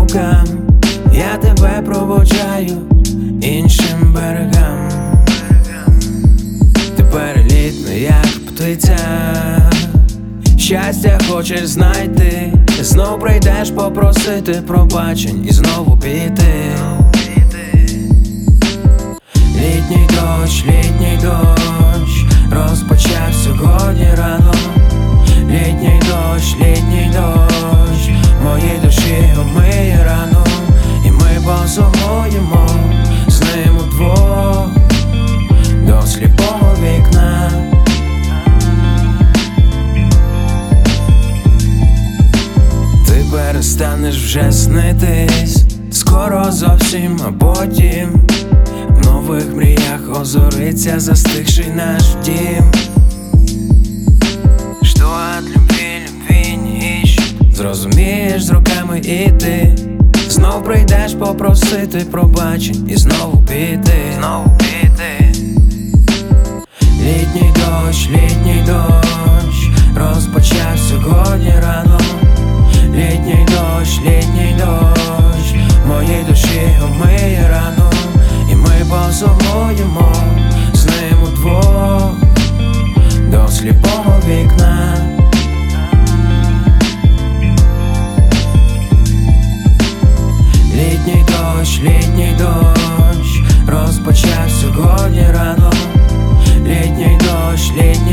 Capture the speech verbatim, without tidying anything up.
рукам, я тебе проводжаю іншим берегам. Тепер елітна, як птиця, щастя хочеш знайти, знов прийдеш попросити пробачень і знову піти. Літній дощ, літній дощ розпочав сьогодні рано. Літній дощ, літній дощ моїй душі омиє рану, і ми посумуємо з ним удвох до сліпого вікна. Ти перестанеш вже снитись скоро зовсім, а потім в нових мріях озориться застигший наш дім. Что от любви, любви не ищут. Зрозумієш з роками і ти знов прийдеш попросити пробачень і знову піти, знову піти. Літній дощ, літній дощ розпочав сьогодні рано. Літній дощ, літній дощ моїй душі омиє рану, і ми посумуємо з ним удвох до сліпого вікна. Літній дощ, літній дощ розпочав сьогодні рано. Літній дощ, літній